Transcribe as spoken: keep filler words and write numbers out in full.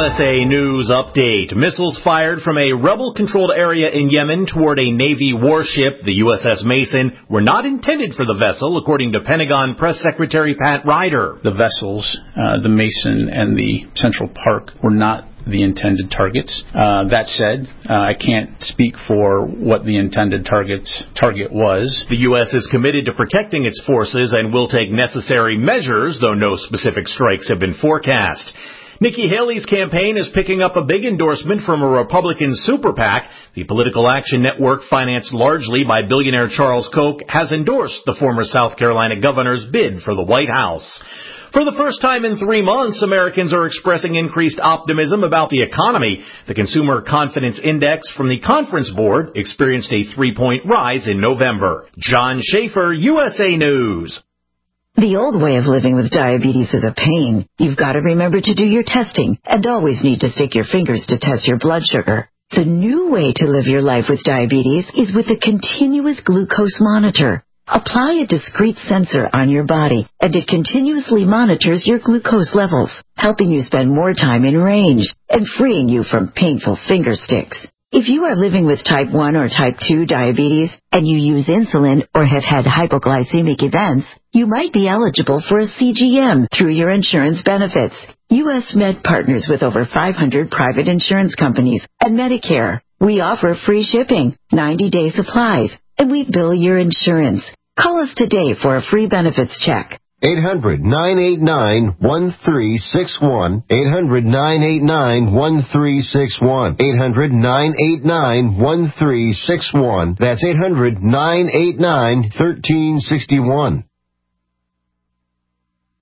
U S A News Update. Missiles fired from a rebel-controlled area in Yemen toward a Navy warship, the U S S Mason, were not intended for the vessel, according to Pentagon Press Secretary Pat Ryder. The vessels, uh, the Mason and the Central Park, were not the intended targets. Uh, that said, uh, I can't speak for what the intended target's target was. The U S is committed to protecting its forces and will take necessary measures, though no specific strikes have been forecast. Nikki Haley's campaign is picking up a big endorsement from a Republican super PAC. The Political Action Network, financed largely by billionaire Charles Koch, has endorsed the former South Carolina governor's bid for the White House. For the first time in three months, Americans are expressing increased optimism about the economy. The Consumer Confidence Index from the Conference Board experienced a three-point rise in November. John Schaefer, U S A News. The old way of living with diabetes is a pain. You've got to remember to do your testing and always need to stick your fingers to test your blood sugar. The new way to live your life with diabetes is with a continuous glucose monitor. Apply a discrete sensor on your body, and it continuously monitors your glucose levels, helping you spend more time in range and freeing you from painful finger sticks. If you are living with type one or type two diabetes and you use insulin or have had hypoglycemic events, you might be eligible for a C G M through your insurance benefits. U S Med partners with over five hundred private insurance companies and Medicare. We offer free shipping, ninety-day supplies, and we bill your insurance. Call us today for a free benefits check. eight hundred, nine eight nine, one three six one. eight hundred, nine eight nine, one three six one. eight hundred, nine eight nine, one three six one. That's eight hundred, nine eight nine, one three six one.